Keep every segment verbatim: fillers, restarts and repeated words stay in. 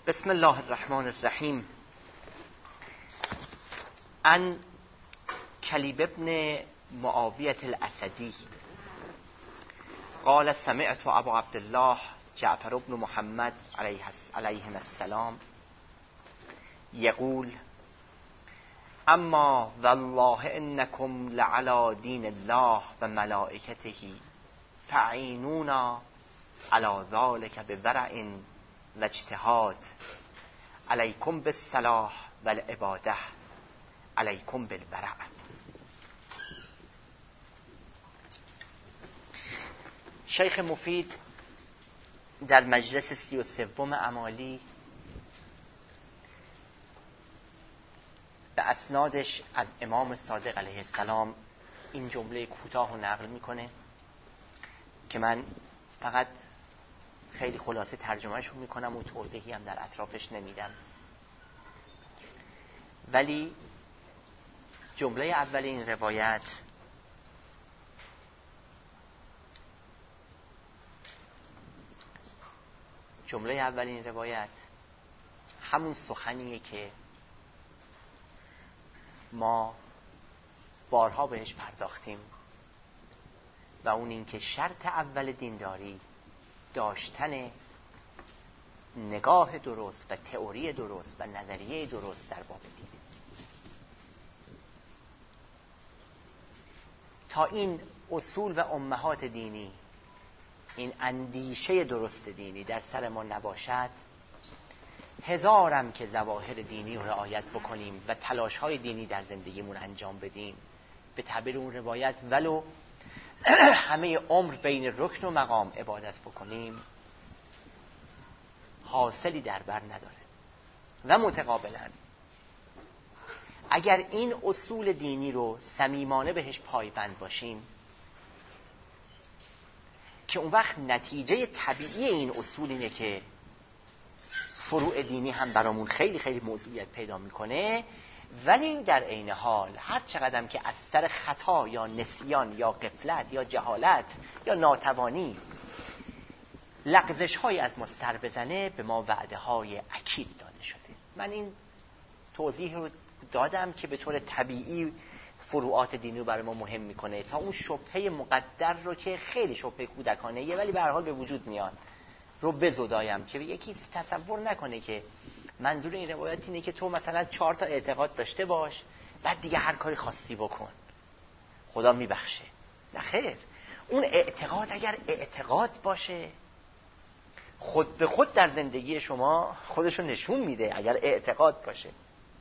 بسم الله الرحمن الرحیم. عن کلیب ابن معاویة الاسدی قال سمعت ابو عبدالله جعفر بن محمد علیهم السلام یقول اما والله انکم لعلی دین الله و ملائکته فعینونا علی ذلک بورع و اجتهاد علیکم بالصلاح و العباده علیکم بالورع. شیخ مفید در مجلس سی و سوم امالی به اسنادش از امام صادق علیه السلام این جمله کوتاه رو نقل میکنه که من فقط خیلی خلاصه ترجمهش رو میکنم و توضیحی هم در اطرافش نمیدم. ولی جمله اول این روایت جمله اول این روایت همون سخنیه که ما بارها بهش پرداختیم و اون این که شرط اول دینداری داشتن نگاه درست و تئوری درست و نظریه درست در باب دین. تا این اصول و امهات دینی، این اندیشه درست دینی در سر ما نباشد، هزارم که ظواهر دینی رو رعایت بکنیم و تلاش‌های دینی در زندگیمون انجام بدیم، به تعبیر اون روایت ولو همه عمر بین رکن و مقام عبادت بکنیم، حاصلی در بر نداره. و متقابلا اگر این اصول دینی رو صمیمانه بهش پایبند باشیم که اون وقت نتیجه طبیعی این اصول اینه که فروع دینی هم برامون خیلی خیلی موضوعیت پیدا میکنه، ولی در عین حال هر چقدر که از سر خطا یا نسیان یا غفلت یا جهالت یا ناتوانی لغزش های از ما سر بزنه، به ما وعده های اکید داده شده. من این توضیح رو دادم که به طور طبیعی فروعات دینی رو برای ما مهم میکنه تا اون شبهه مقدر رو که خیلی شبهه کودکانه یه ولی به هر حال به وجود میاد رو بزدایم که یکی تصور نکنه که منظور این روایت اینه که تو مثلا چهار تا اعتقاد داشته باش بعد دیگه هر کاری خواستی بکن خدا میبخشه. نه خیر، اون اعتقاد اگر اعتقاد باشه خود به خود در زندگی شما خودشو نشون میده. اگر اعتقاد باشه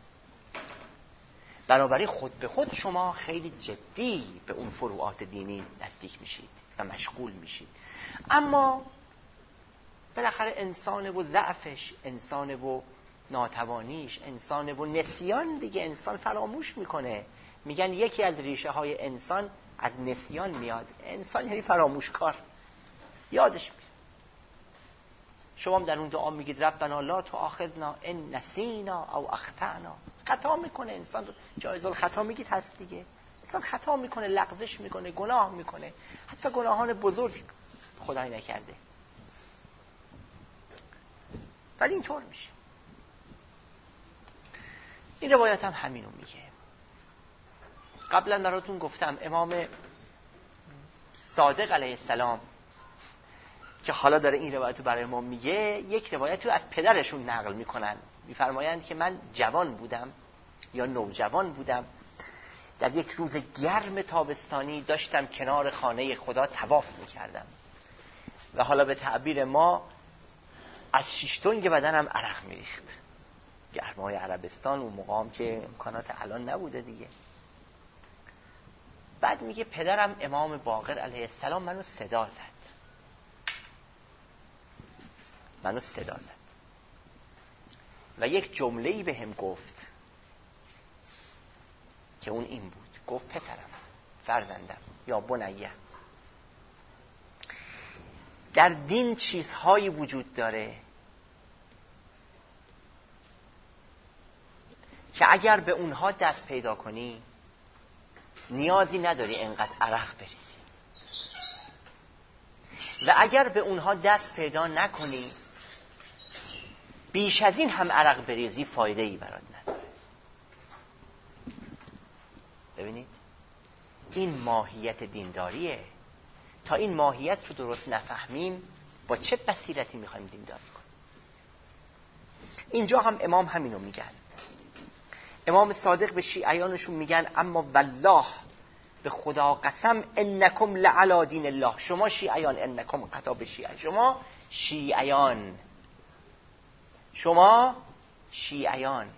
بنابراین خود به خود شما خیلی جدی به اون فروعات دینی نزدیک میشید و مشغول میشید. اما بالاخره انسان و ضعفش، انسان و ناتوانیش، انسان و نسیان دیگه، انسان فراموش میکنه. میگن یکی از ریشه های انسان از نسیان میاد. انسان یعنی فراموشکار، یادش میاد. شما هم در اون دعا میگید ربنا لا تؤاخذنا ان نسینا او اخطأنا. خطا میکنه انسان، جایز الخطا میگید هست دیگه. انسان خطا میکنه، لغزش میکنه، گناه میکنه، حتی گناهان بزرگ خدای نکرده، ولی اینطور میشه. این روایت هم همینو میگه. قبلا براتون گفتم امام صادق علیه السلام که حالا داره این روایت رو برای ما میگه، یک روایت رو از پدرشون نقل میکنن. میفرمایند که من جوان بودم یا نوجوان بودم، در یک روز گرم تابستانی داشتم کنار خانه خدا طواف میکردم و حالا به تعبیر ما از شیشتونگ بدنم عرق میریخت. گرمای عربستان اون مقام که امکانات الان نبوده دیگه. بعد میگه پدرم امام باقر علیه السلام منو صدا زد منو صدا زد و یک جمله‌ای به هم گفت که اون این بود. گفت پسرم، فرزندم، یا بنیه، در دین چیزهایی وجود داره که اگر به اونها دست پیدا کنی نیازی نداری انقدر عرق بریزی، و اگر به اونها دست پیدا نکنی بیش از این هم عرق بریزی فایده ای برات نداره. ببینید این ماهیت دینداریه. تا این ماهیت رو درست نفهمیم با چه بصیرتی میخوایم دینداری کنیم؟ اینجا هم امام همینو میگن. امام صادق به شیعیانشون میگن اما والله، به خدا قسم، انکم لعلی دین الله، شما شیعیان، انکم قطع به شیعه، شما شیعیان شما شیعیان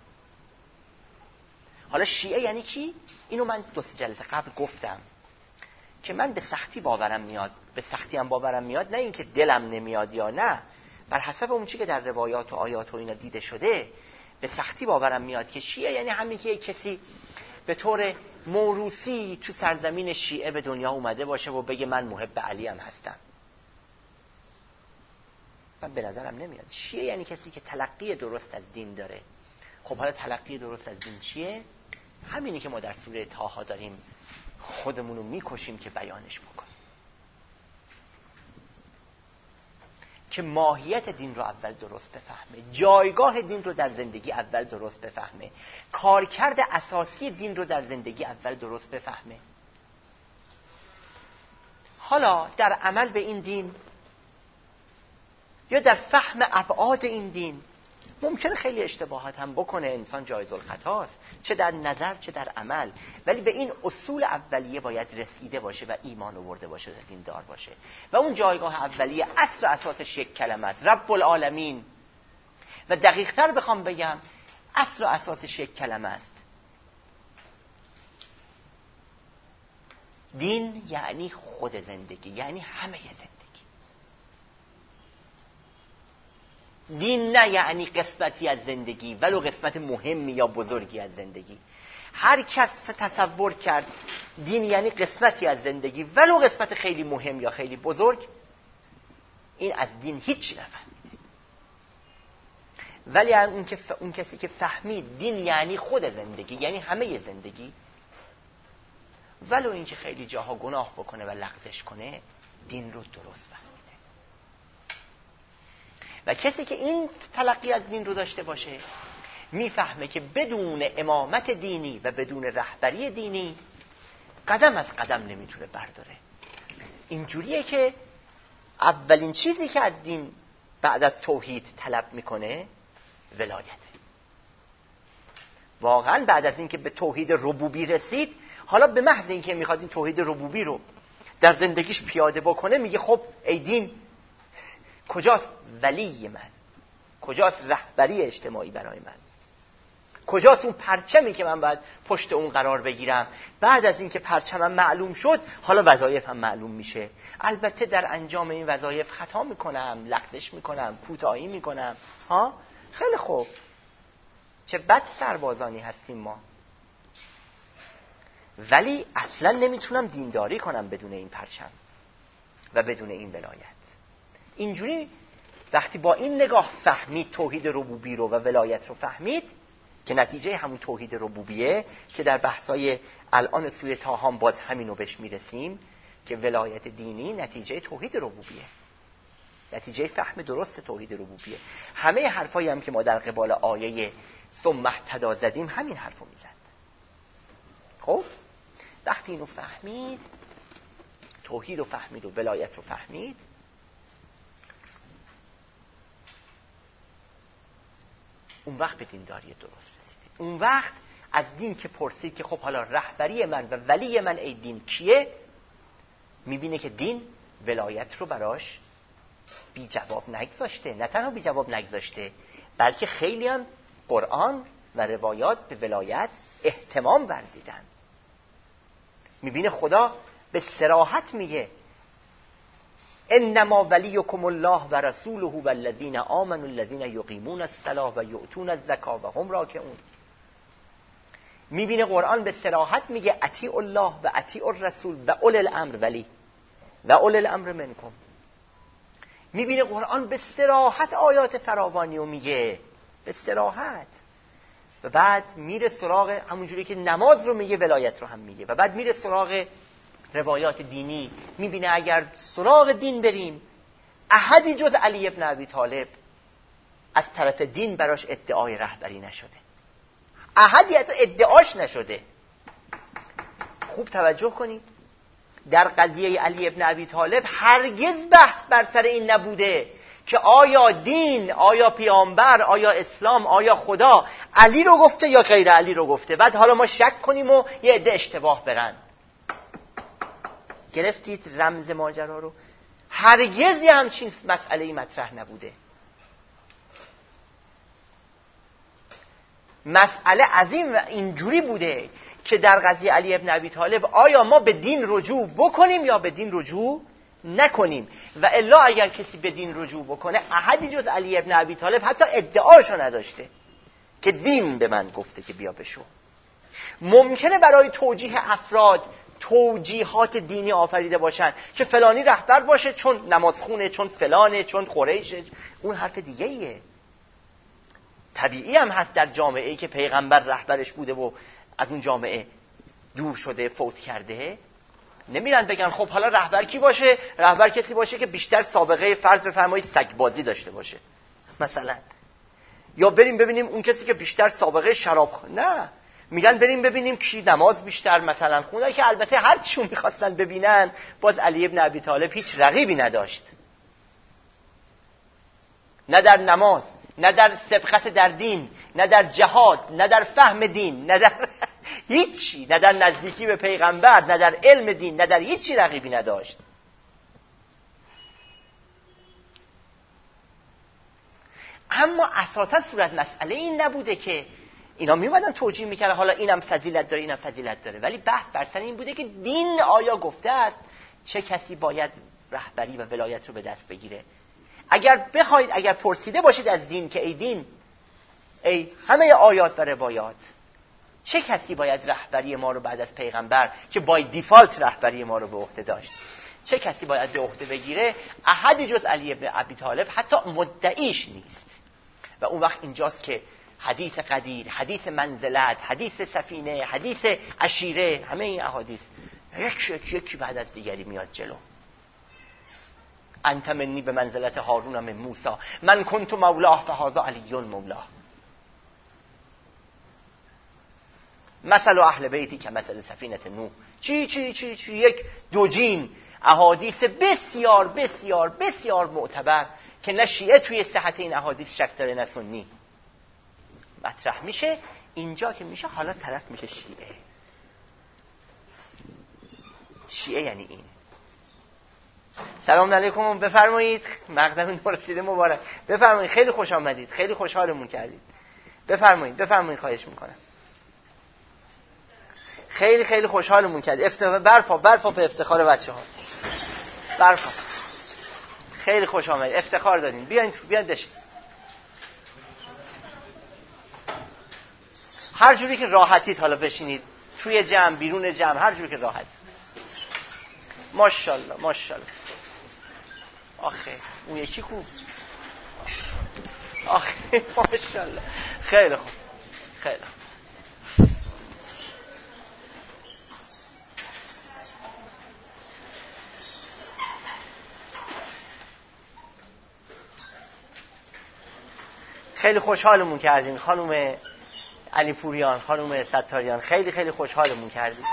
حالا شیعه یعنی کی؟ اینو من دو سه جلسه قبل گفتم که من به سختی باورم میاد. به سختی هم باورم میاد، نه اینکه دلم نمیاد یا نه، بر حسب اون چیزی که در روایات و آیات و اینا دیده شده به سختی باورم میاد که شیعه یعنی همین که کسی به طور موروثی تو سرزمین شیعه به دنیا اومده باشه و بگه من محب علی هم هستم. من به نظرم نمیاد. شیعه یعنی کسی که تلقی درست از دین داره. خب حالا تلقی درست از دین چیه؟ همینی که ما در سوره طه داریم خودمونو میکشیم که بیانش بکنیم، که ماهیت دین رو اول درست بفهمه، جایگاه دین رو در زندگی اول درست بفهمه، کارکرد اساسی دین رو در زندگی اول درست بفهمه. حالا در عمل به این دین یا در فهم ابعاد این دین ممکنه خیلی اشتباهات هم بکنه، انسان جایز الخطاست، چه در نظر چه در عمل، ولی به این اصول اولیه باید رسیده باشه و ایمان آورده باشه و دیندار باشه. و اون جایگاه اولیه اصل و اساسش یک کلمه است، رب العالمین. و دقیق تر بخوام بگم اصل و اساسش یک کلمه است، دین یعنی خود زندگی، یعنی همه زندگی. دین نه یعنی قسمتی از زندگی، ولو قسمت مهمی یا بزرگی از زندگی. هر کس تصور کرد دین یعنی قسمتی از زندگی ولو قسمت خیلی مهم یا خیلی بزرگ، این از دین هیچی نفهمیده. ولی اون, که ف... اون کسی که فهمید دین یعنی خود زندگی، یعنی همه زندگی، ولو اینکه خیلی جاها گناه بکنه و لغزش کنه، دین رو درست فهمید. و کسی که این تلقی از دین رو داشته باشه میفهمه که بدون امامت دینی و بدون رهبری دینی قدم از قدم نمیتونه برداره. اینجوریه که اولین چیزی که از دین بعد از توحید طلب میکنه ولایته. واقعا بعد از اینکه به توحید ربوبی رسید، حالا به محض اینکه میخواد این توحید ربوبی رو در زندگیش پیاده بکنه، میگه خب ای دین کجاست ولی من؟ کجاست رهبری اجتماعی برای من؟ کجاست اون پرچمی که من باید پشت اون قرار بگیرم؟ بعد از اینکه پرچمم معلوم شد، حالا وظایفم معلوم میشه. البته در انجام این وظایف خطا میکنم، لغزش میکنم، کوتاهی میکنم. ها خیلی خوب، چه بد سربازانی هستیم ما. ولی اصلا نمیتونم دینداری کنم بدون این پرچم و بدون این ولایت. اینجوری وقتی با این نگاه فهمید توحید ربوبی رو و ولایت رو فهمید، که نتیجه همون توحید ربوبیه که در بحثای الان سوره طه هم باز همین رو بهش میرسیم، که ولایت دینی نتیجه توحید ربوبیه، نتیجه فهم درست توحید ربوبیه. همه حرفایی هم که ما در قبال آیه ثم اهتدی زدیم همین حرفو میزد. خب وقتی اینو فهمید، توحید رو فهمید و ولایت رو فهمید، اون وقت به دینداری درست رسید. اون وقت از دین که پرسید که خب حالا رهبری من و ولی من ای دین کیه، میبینه که دین ولایت رو براش بی جواب نگذاشته. نه تنها بی جواب نگذاشته، بلکه خیلی هم قرآن و روایات به ولایت اهتمام ورزیدن. میبینه خدا به صراحت میگه انما ولیکم الله و رسوله و الذین آمنوا الذین یقیمون الصلاة و یؤتون الزکاة و هم راکعون. میبینه قرآن به صراحت میگه اطیعوا الله و اطیعوا الرسول و اولی الامر ولی و اولی الامر منکم. میبینه قرآن به صراحت آیات فراوانی رو میگه، به صراحت. و بعد میره سراغ همونجوری که نماز رو میگه ولایت رو هم میگه. و بعد میره سراغ روایات دینی، میبینه اگر سراغ دین بریم، احدی جز علی ابن ابی طالب از طرف دین براش ادعای رهبری نشده، احدی حتی ادعاش نشده. خوب توجه کنید، در قضیه علی ابن ابی طالب هرگز بحث بر سر این نبوده که آیا دین، آیا پیامبر، آیا اسلام، آیا خدا علی رو گفته یا غیر علی رو گفته، بعد حالا ما شک کنیم و یه عده اشتباه برن. گرفتید رمز ماجرا رو؟ هرگز یه همچین مسئله‌ای مطرح نبوده. مسئله از این اینجوری بوده که در قضیه علی ابن ابی طالب آیا ما به دین رجوع بکنیم یا به دین رجوع نکنیم، و الا اگر کسی به دین رجوع بکنه احدی جز علی ابن ابی طالب حتی ادعاشو نداشته که دین به من گفته که بیا بشو. ممکنه برای توجیه افراد توجیهات دینی آفریده باشن که فلانی رهبر باشه چون نمازخونه، چون فلانه، چون قریشه، اون حرف دیگه ایه. طبیعی هم هست در جامعه‌ای که پیغمبر رهبرش بوده و از اون جامعه دور شده، فوت کرده، نمیرن بگن خب حالا رهبر کی باشه؟ رهبر کسی باشه که بیشتر سابقه فرض بفرمایید سگبازی داشته باشه مثلا، یا بریم ببینیم اون کسی که بیشتر سابقه شراب. نه، میگن بریم ببینیم کی نماز بیشتر مثلا خونه، که البته هر چیو میخواستن ببینن باز علی ابن ابی طالب هیچ رقیبی نداشت، نه در نماز، نه در سبقت در دین، نه در جهاد، نه در فهم دین، نه در هیچی، نه در نزدیکی به پیغمبر، نه در علم دین، نه در هیچی رقیبی نداشت. اما اساسا صورت مسئله این نبوده که اینا میومدن توجیه میکردن حالا اینم فضیلت داره اینم فضیلت داره، ولی بحث بر سر این بوده که دین آیا گفته است چه کسی باید رهبری و ولایت رو به دست بگیره. اگر بخواید، اگر پرسیده باشید از دین که ای دین، ای همه آیات و روایات، چه کسی باید رهبری ما رو بعد از پیغمبر که بای دیفالت رهبری ما رو به عهده داشت، چه کسی باید به عهده بگیره؟ احدی جز علی ابن ابی طالب حتی مدعیش نیست. و اون وقت اینجاست که حدیث قدیر، حدیث منزلت، حدیث سفینه، حدیث عشیره، همه این احادیث یک یک یکی بعد از دیگری میاد جلو. انت منی به منزلت هارون من موسی، من کنت مولاه فهذا علی مولاه. مثل اهل بیتی که مثل سفینه نوح. چی چی چی چی یک دوجین احادیث بسیار بسیار بسیار معتبر که نه شیعه توی صحت این احادیث شک داره نه سنی مطرح میشه. اینجا که میشه حالا طرف میشه شیعه. شیعه یعنی این. سلام علیکم، بفرمایید، مقدم رسیده مبارک، بفرمایید، خیلی خوش آمدید، خیلی خوشحالمون کردید، بفرمایید بفرمایید، خواهش میکنم، خیلی خیلی خوشحالمون کرد. افتخار برفا برفا به افتخار بچه ها، برفا، خیلی خوش آمدید، افتخار دادین، بیاین تو، بیاین دش، هر جوری که راحتید حالا بشینید، توی جمع، بیرون جمع، هر جوری که راحت. ماشاءالله ماشاءالله. آخه اون یکی خوب، آخه ماشاءالله، خیلی خوب، خیلی خوب. خیلی خوشحالمون کردین خانم علی پوریان، خانم ستاریان، خیلی خیلی خوشحالمون کردین.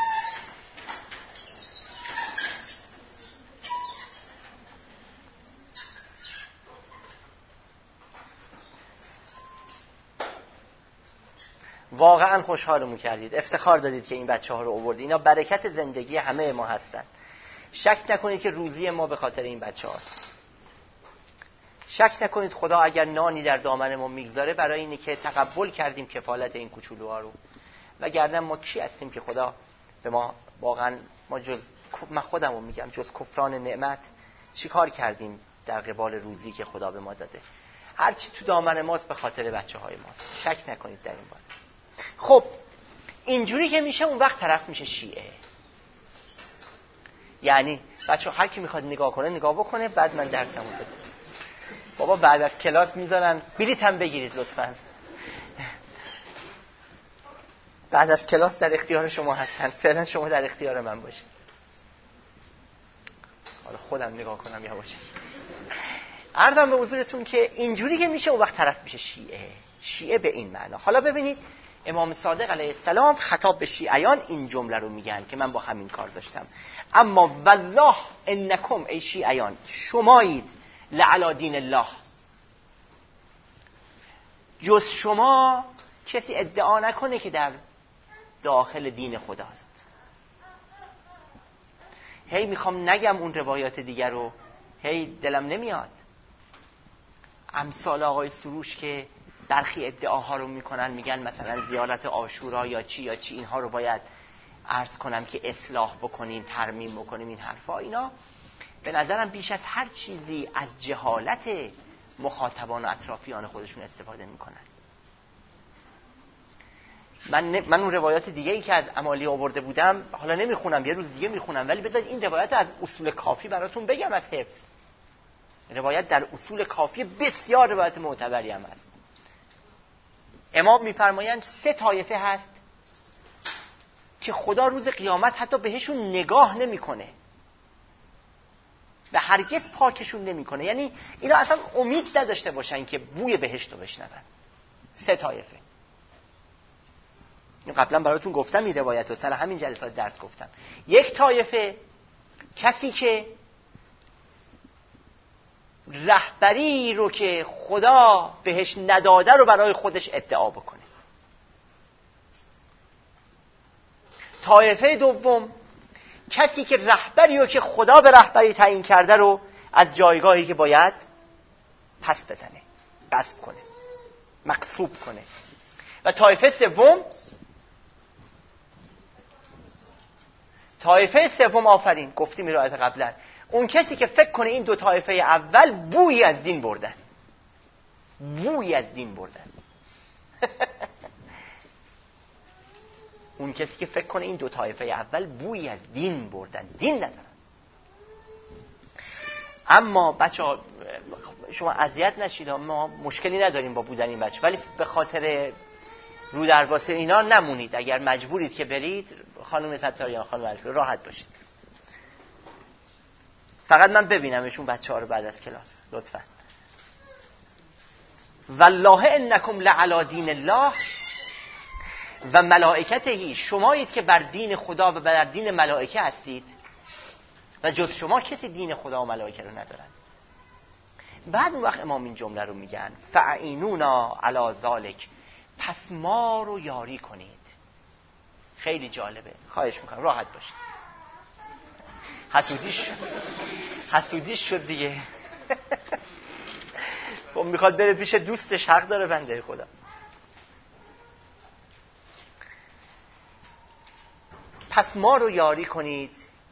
واقعا خوشحالمون کردید، افتخار دادید که این بچه ها رو آوردید. اینا برکت زندگی همه ما هستن. شک نکنید که روزی ما به خاطر این بچه هاست. شک نکنید خدا اگر نانی در دامن ما میگذاره برای اینه که تقبل کردیم کفالت این کوچولوها رو. وگرنه ما کی هستیم که خدا به ما واقعا، ما جز، من خودم رو میگم، جز کفران نعمت چی کار کردیم در قبال روزی که خدا به ما داده؟ هرچی تو دامن ماست به خاطر بچه های ماست. شک نکنید در این باره. خب اینجوری که میشه اون وقت طرف میشه شیعه. یعنی بچه هر کی میخواد نگاه کنه نگاه بکنه، بعد من درسمو بدم. بابا بعد از کلاس میذارن، بلیط هم بگیرید لطفاً. بعد از کلاس در اختیار شما هستن، فعلا شما در اختیار من باشید. حالا خودم نگاه کنم یا باشه. عرضم به حضورتون که اینجوری که میشه اون وقت طرف میشه شیعه. شیعه به این معنا. حالا ببینید امام صادق علیه السلام خطاب به شیعیان این جمله رو میگن که من با همین کار داشتم. اما والله انکم ای شیعیان شمایید لعلی دین الله، جز شما کسی ادعا نکنه که در داخل دین خداست. هی میخوام نگم اون روایات دیگر رو، هی دلم نمیاد. امثال آقای سروش که برخی ادعاها رو میکنن، میگن مثلا زیارت عاشورا یا چی یا چی، اینها رو باید عرض کنم که اصلاح بکنیم، ترمیم بکنیم، این حرفا، اینا به نظرم بیش از هر چیزی از جهالت مخاطبان و اطرافیان خودشون استفاده میکنن. من من اون روایات دیگه ای که از امالی آورده بودم حالا نمیخونم، یه روز دیگه میخونم، ولی بذارید این روایت از اصول کافی براتون بگم از حفظ. روایت در اصول کافی بسیار روایت معتبری هم هست. امام میفرمایند سه طایفه هست که خدا روز قیامت حتی بهشون نگاه نمیکنه و هرگز پاکشون نمیکنه. یعنی اینا اصلا امید نداشته باشن که بوی بهشت رو بشنون. سه طایفه. قبلا براتون گفتم این روایت رو، سر همین جلسات درس گفتم. یک طایفه کسی که رهبری رو که خدا بهش نداده رو برای خودش ادعا بکنه. طایفه دوم کسی که رهبری رو که خدا به رهبری تعیین کرده رو از جایگاهی که باید پس بزنه، غصب کنه، مغصوب کنه. و طایفه سوم طایفه سوم آفرین گفتیم این روایت قبلا، اون کسی که فکر کنه این دو طایفه اول بویی از دین بردن، بویی از دین بردن. اون کسی که فکر کنه این دو طایفه اول بویی از دین بردن، دین ندارن. اما بچه‌ها شما اذیت نشید، ما مشکلی نداریم با بودن این بچه، ولی به خاطر رو درواسی اینا نمونید. اگر مجبورید که برید، خانم ستاریان، خانم علیفی، راحت باشید. فقط من ببینمشون بچه ها رو بعد از کلاس لطفا. والله انکم لعلی دین الله و ملائکته، شمایید که بر دین خدا و بر دین ملائکه هستید و جز شما کسی دین خدا و ملائکه رو ندارن. بعد اون وقت امام این جمله رو میگن فاعینونا علی ذالک، پس ما رو یاری کنید. خیلی جالبه، خواهش میکنم راحت باشید. حسودیش حسودیش شد دیگه. خب میخواد بره پیش دوستش، حق داره بنده خدا. پس ما رو یاری کنید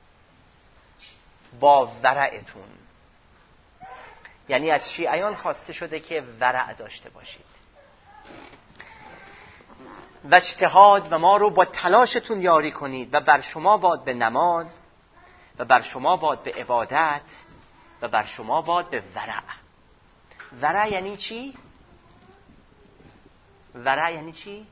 با ورعتون. یعنی از شیعیان خواسته شده که ورع داشته باشید و اجتهاد، و ما رو با تلاشتون یاری کنید و بر شما باد به نماز و بر شما باد به عبادت و بر شما باد به ورع. ورع یعنی چی؟ ورع یعنی چی؟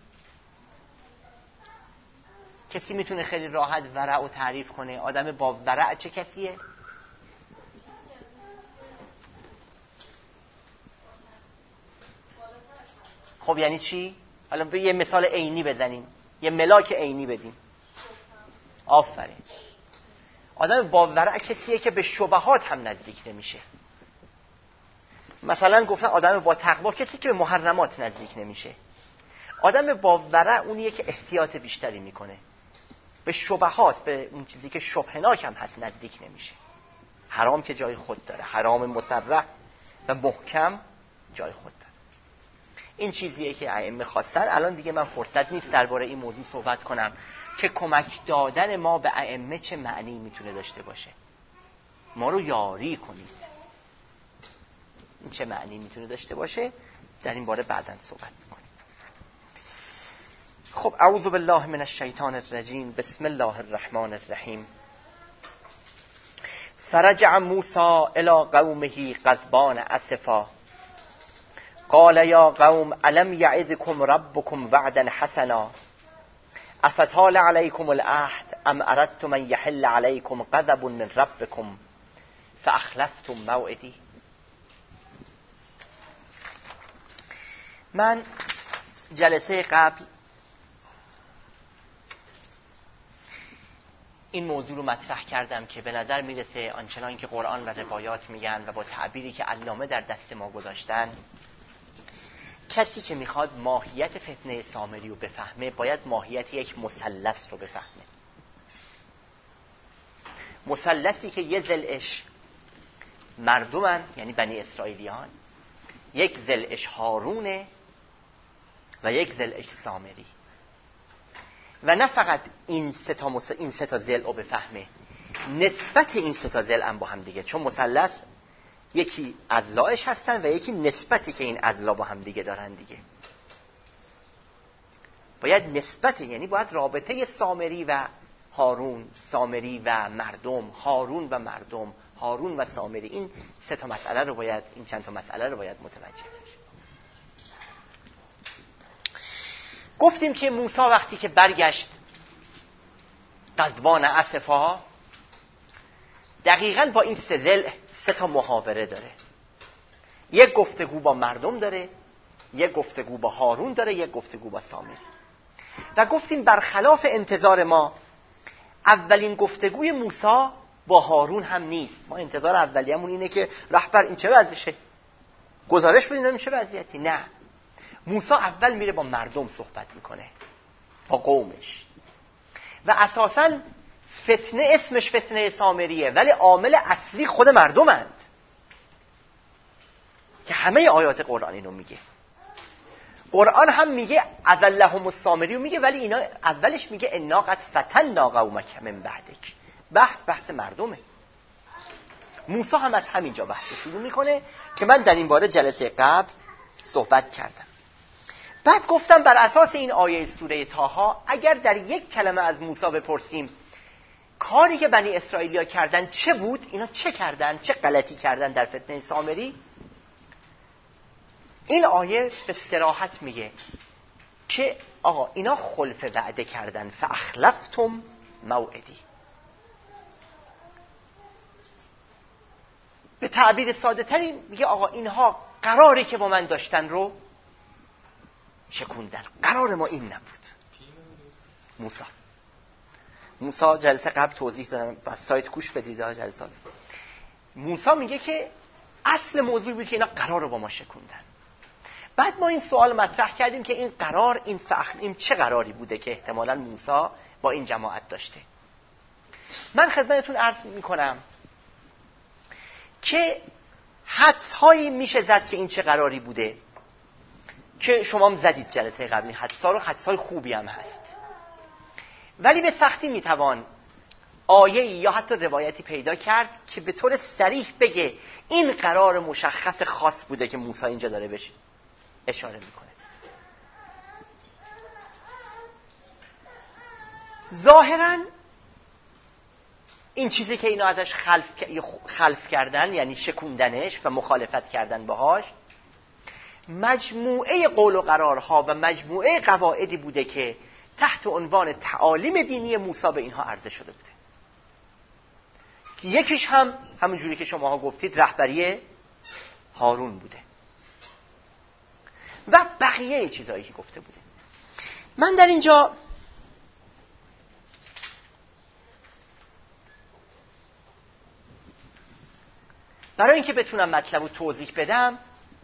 کسی میتونه خیلی راحت ورع رو تعریف کنه؟ آدم با ورع چه کسیه؟ خب یعنی چی؟ حالا به یه مثال عینی بزنیم، یه ملاک عینی بدیم. آفرین. آدم با ورع کسیه که به شبهات هم نزدیک نمیشه. مثلا گفتن آدم با تقوا کسی که به محرمات نزدیک نمیشه. آدم با ورع اونیه که احتیاط بیشتری میکنه، به شبهات، به اون چیزی که شبهناک هم هست نزدیک نمیشه. حرام که جای خود داره، حرام مصرح و محکم جای خود داره. این چیزیه که ائمه خواستن. الان دیگه من فرصت نیست درباره این موضوع صحبت کنم که کمک دادن ما به ائمه چه معنی میتونه داشته باشه. ما رو یاری کنید، این چه معنی میتونه داشته باشه، در این باره بعداً صحبت میکنیم. خب اعوذ بالله من الشیطان الرجیم. بسم الله الرحمن الرحیم. فرجع موسی الی قومه غضبان اسفا قال یا قوم الم یعدکم ربکم وعدا حسنا افتال علیکم العهد ام اردتم ان یحل علیکم غضب من ربکم فاخلفتم موعدی. من جلسه قبل این موضوع رو مطرح کردم که به نظر میرسه آنچنان که قرآن و روایات میگن و با تعبیری که علامه در دست ما گذاشتن، کسی که میخواد ماهیت فتنه سامری رو بفهمه باید ماهیت یک مثلث رو بفهمه. مثلثی که یه ضلعش مردمن، یعنی بنی اسرائیلیان، یک ضلعش هارونه و یک ضلعش سامری. و نه فقط این سه تا مس... این سه تا ضلع رو بفهمه، نسبت این سه تا ضلع هم با هم دیگه، چون مثلث یکی اضلاعش هستن و یکی نسبتی که این اضلاع با هم دیگه دارن دیگه. باید نسبت، یعنی باید رابطه سامری و هارون، سامری و مردم، هارون و مردم، هارون و سامری، این سه تا مسئله رو باید، این چند تا مسئله رو باید متوجه بشیم. گفتیم که موسی وقتی که برگشت غضبان اسفا، دقیقاً با این سه ضلع سه تا محاوره داره. یک گفتگو با مردم داره، یک گفتگو با هارون داره، یک گفتگو با سامری. و گفتیم برخلاف انتظار ما، اولین گفتگوی موسی با هارون هم نیست. ما انتظار اولیه‌مون اینه که رهبر این چه وضعشه، گزارش بدین این چه وضعیتی. نه، موسی اول میره با مردم صحبت میکنه، با قومش. و اساساً فتنه اسمش فتنه سامریه، ولی عامل اصلی خود مردمند که همه آیات قرآن اینو میگه. قرآن هم میگه اذلهم السامری میگه، ولی اینا اولش میگه انا قد فتنا قومک من بعدک. بحث بحث مردمه. موسی هم از همینجا بحث شروع میکنه که من در این باره جلسه قبل صحبت کردم. بعد گفتم بر اساس این آیه سوره طه اگر در یک کلمه از موسی بپرسیم کاری که بنی اسرائیلیا کردن چه بود، اینا چه کردن، چه غلطی کردن در فتنه سامری، این آیه به صراحت میگه که آقا اینا خلف وعده کردن، فاخلفتم موعدی. به تعبیر ساده تری میگه آقا اینها قراری که با من داشتن رو شکوندن. قرار ما این نبود. موسی موسی جلسه قبل توضیح دادم، بس سایت کوش بدید جلسات. موسی میگه که اصل موضوع بود که اینا قرار رو با ما شکوندن. بعد ما این سوال مطرح کردیم که این قرار، این فخر، این چه قراری بوده که احتمالاً موسی با این جماعت داشته. من خدمتتون عرض میکنم که حدس‌هایی میشه زد که این چه قراری بوده، که شما هم زدید جلسه قبلی حدس‌ها رو، حدس‌های خوبی هم هست، ولی به سختی میتوان آیه‌ای یا حتی روایتی پیدا کرد که به طور صریح بگه این قرار مشخص خاص بوده که موسی اینجا داره بهش اشاره میکنه. ظاهراً این چیزی که اینا ازش خلف, خلف کردن، یعنی شکوندنش و مخالفت کردن باهاش، مجموعه قول و قرارها و مجموعه قواعدی بوده که تحت عنوان تعالیم دینی موسی به اینها عرضه شده بوده. یکیش هم همون جوری که شماها گفتید رهبری هارون بوده و بقیه چیزایی که گفته بوده. من در اینجا برای اینکه بتونم مطلب رو توضیح بدم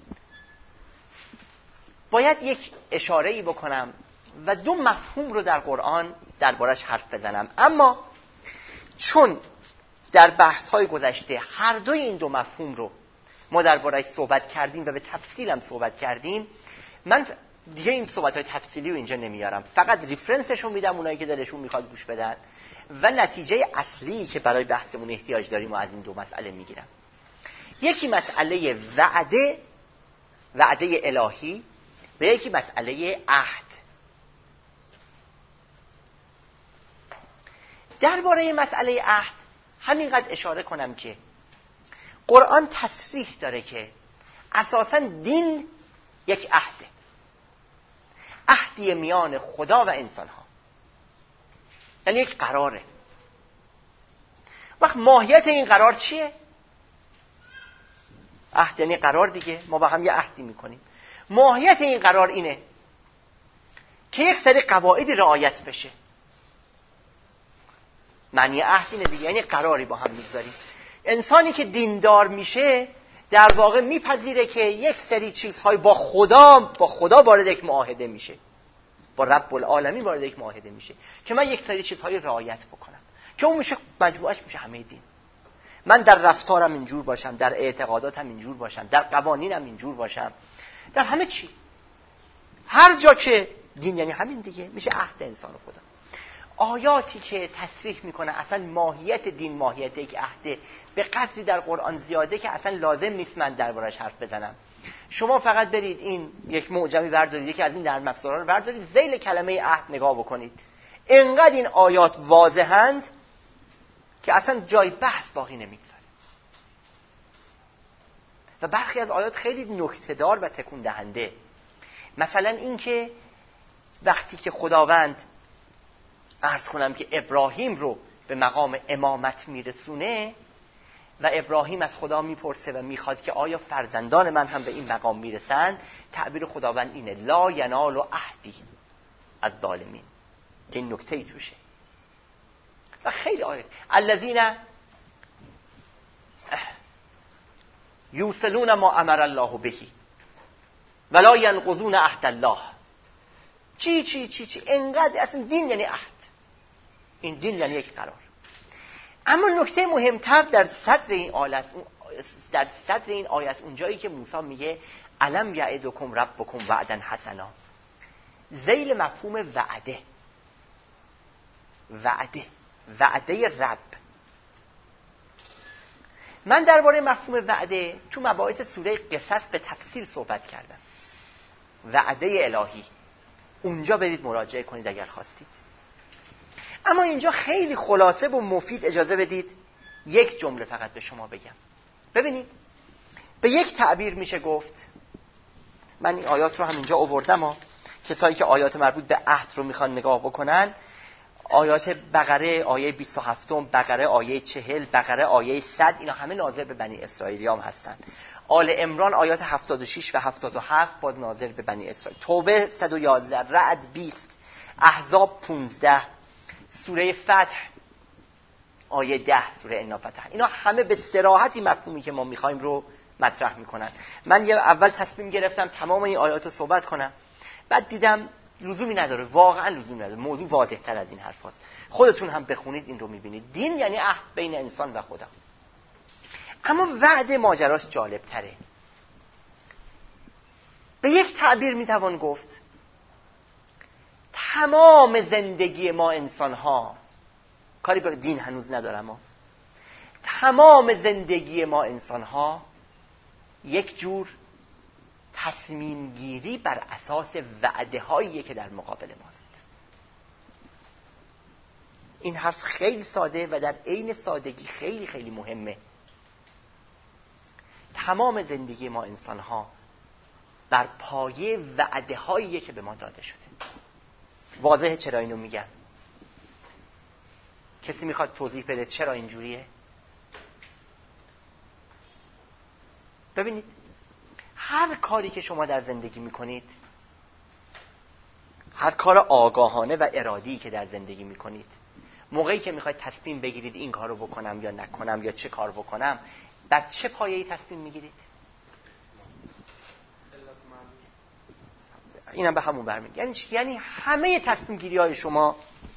باید یک اشاره‌ای بکنم و دو مفهوم رو در قرآن دربارش حرف بزنم. اما چون در بحث‌های گذشته هر دوی این دو مفهوم رو ما دربارش صحبت کردیم و به تفصیل هم صحبت کردیم، من دیگه این صحبت‌های تفصیلی رو اینجا نمیارم، فقط ریفرنسش رو میدم اونایی که دلشون میخواد گوش بدن و نتیجه اصلی که برای بحثمون احتیاج داریم و از این دو مسئله میگیرم. یکی مسئله وعده، وعده الهی، و یکی مسئله عهد. درباره مسئله عهد همینقدر اشاره کنم که قرآن تصریح داره که اساساً دین یک عهده، عهدی میان خدا و انسان ها، یعنی یک قراره. وقت ماهیت این قرار چیه؟ عهد یعنی قرار دیگه، ما با هم یه عهدی میکنیم. ماهیت این قرار اینه که یک سری قواعدی رعایت بشه. معنی عهد اینه دیگه، یعنی قراری با هم میگذاریم. انسانی که دیندار میشه در واقع میپذیره که یک سری چیزهای با خدا با خدا وارد یک معاهده میشه، با رب العالمین وارد یک معاهده میشه که من یک سری چیزهای رعایت بکنم که اون میشه مجموعش میشه همه دین. من در رفتارم اینجور باشم، در اعتقاداتم اینجور باشم، در قوانینم اینجور باشم، در همه چی. هر جا که دین یعنی همین دیگه، میشه عهد انسان و خدا. آیاتی که تصریح میکنه اصلا ماهیت دین ماهیت یک عهده به قدری در قرآن زیاده که اصلا لازم نیست من دربارش حرف بزنم. شما فقط برید این یک معجمی بردارید، یکی از این نرم افزارها رو بردارید، ذیل کلمه عهد نگاه بکنید. انقدر این آیات واضحند که اصلا جای بحث باقی نمیگذاره. و برخی از آیات خیلی نکته‌دار و تکون دهنده. مثلا این که وقتی که خداوند عرض کنم که ابراهیم رو به مقام امامت میرسونه و ابراهیم از خدا میپرسه و میخواد که آیا فرزندان من هم به این مقام میرسند، تعبیر خداوند اینه لا ینال عهدی از ظالمین، که این نکته‌ای توشه. و خیلی آیات الذین یوصلون ما امر الله به ولا ینقضون عهد الله، چی چی چی چی انقدر. اصلا دین یعنی عهد، این دین یعنی یک قرار. اما نکته مهمتر در صدر این آیه در صدر این آیه است اونجایی که موسی میگه الم یعدکم ربکم وعدا حسنا، ذیل مفهوم وعده. وعده وعده رب. من درباره مفهوم وعده تو مباحث سوره قصص به تفصیل صحبت کردم. وعده الهی، اونجا برید مراجعه کنید اگر خواستید. اما اینجا خیلی خلاصه و مفید اجازه بدید یک جمله فقط به شما بگم. ببینید به یک تعبیر میشه گفت، من این آیات رو هم اینجا آوردم ها، کسایی که آیات مربوط به عهد رو میخوان نگاه بکنن، آیات بقره آیه بیست و هفت، بقره آیه چهل، بقره آیه صد، اینا همه ناظر به بنی اسرائیلیام هستن. آل عمران آیات هفتاد و شش و هفتاد و هفت باز ناظر به بنی اسرائیل. توبه صد و یازده، رعد بیست، احزاب پانزده، سوره فتح آیه ده، سوره انا فتح، اینا همه به صراحتی مفهومی که ما میخوایم رو مطرح میکنن. من یه اول تصمیم گرفتم تمام این آیات رو صحبت کنم، بعد دیدم لزومی نداره، واقعا لزومی نداره، موضوع واضح تر از این حرف هست. خودتون هم بخونید این رو میبینید. دین یعنی عهد بین انسان و خدا. اما وعده ماجراش جالب تره. به یک تعبیر میتوان گفت تمام زندگی ما انسان ها، کاری به دین هنوز ندارم، ما تمام زندگی ما انسان ها یک جور تصمیم گیری بر اساس وعده هایی که در مقابل ماست. این حرف خیلی ساده و در عین سادگی خیلی خیلی مهمه. تمام زندگی ما انسان ها بر پایه وعده هایی که به ما داده شده. واضحه چرا اینو میگم؟ کسی میخواد توضیح بده چرا اینجوریه؟ ببینید هر کاری که شما در زندگی میکنید، هر کار آگاهانه و ارادی که در زندگی میکنید، موقعی که میخواید تصمیم بگیرید این کارو بکنم یا نکنم یا چه کار بکنم، بر چه پایه‌ای تصمیم میگیرید؟ اینم به همون برمیگرده. یعنی یعنی همه تصمیم گیری های شما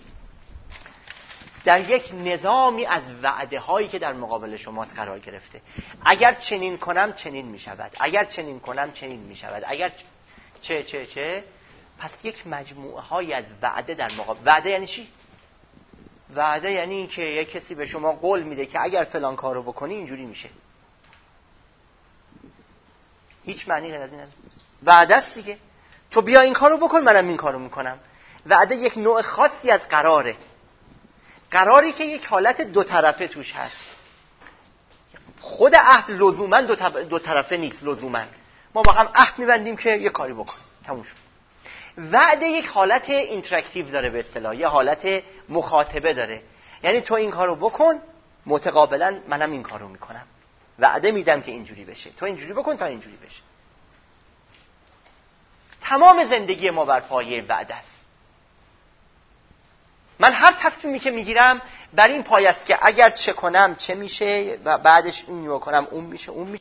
در یک نظامی از وعده هایی که در مقابل شماست قرار گرفته. اگر چنین کنم چنین می شود، اگر چنین کنم چنین می شود، اگر چه چه چه پس یک مجموعه های از وعده در مقابل. وعده یعنی چی؟ وعده یعنی این که یک کسی به شما قول میده که اگر فلان کارو بکنی اینجوری میشه. هیچ معنی غیر از این نداره. وعده است دیگه. تو بیا این کارو بکن، منم این کارو میکنم. وعده یک نوع خاصی از قراره. قراری که یک حالت دو طرفه توش هست. خود عهد لزوما دو, دو طرفه نیست. لزوما ما با هم عهد میبندیم که یه کاری بکنیم، تموم شد. وعده یک حالت اینتراکتیو داره، به اصطلاح یه حالت مخاطبه داره. یعنی تو این کارو بکن، متقابلا منم این کارو میکنم. وعده میدم که اینجوری بشه، تو اینجوری بکن تا اینجوری بشه. تمام زندگی ما بر پایه وعده است. من هر تصمیمی که میگیرم بر این پایه است که اگر چه کنم چه میشه و بعدش این رو کنم اون میشه اون میشه